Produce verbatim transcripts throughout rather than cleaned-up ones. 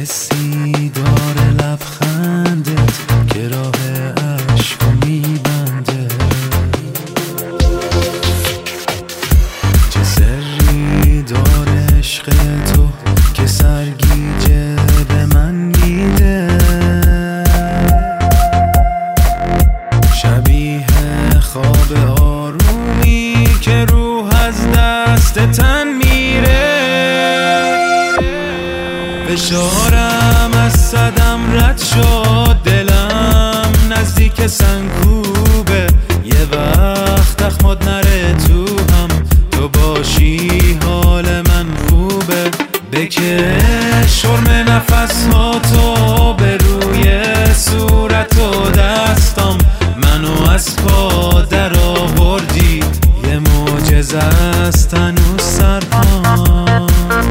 حسی داره لبخندت که راه عشقو میبنده، چه سری داره عشق تو که سرگیجه به من میده، شبیه خواب آرومی که روح از دست تن میره، فشارم از صدم رد شد، دلم نزدیک سنگکوبه، یه وقت اخماد نره تو هم تو باشی حال من خوبه، بکش شرم نفس ها تو به روی صورت و دستم، منو از پا در آوردی، یه معجزه است هنوز سرپام.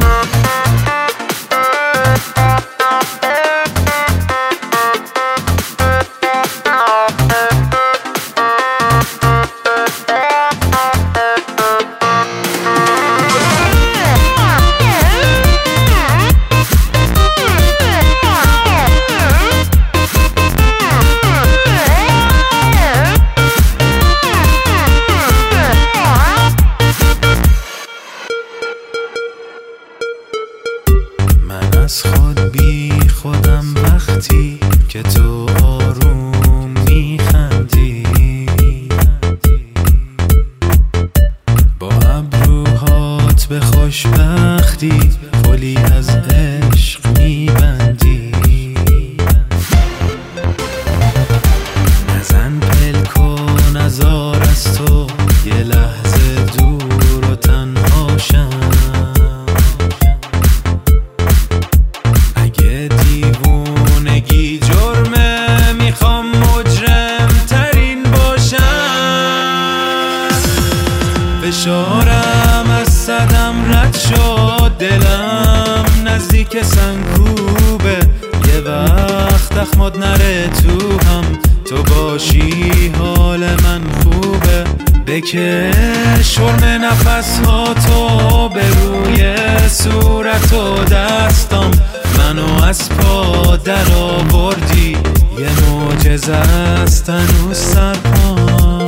من از خود بی خودم وقتی که تو آروم میخندی، با ابروهات به خوشبختی پلی از عشق میبندی، نزن پلک و نزار از تو یه لحظه دور و تنهاشم، دیوونگی جرمه میخوام مجرم ترین باشم، فشارم از صدم رد شد، دلم نزدیک سنگکوبه، یه وقت اخماد نره تو هم تو باشی حال من خوبه، بکش شرم نفس ها تو به روی صورت و دستم، منو از پا در آوردی، یه معجزه است هنوز سرپام.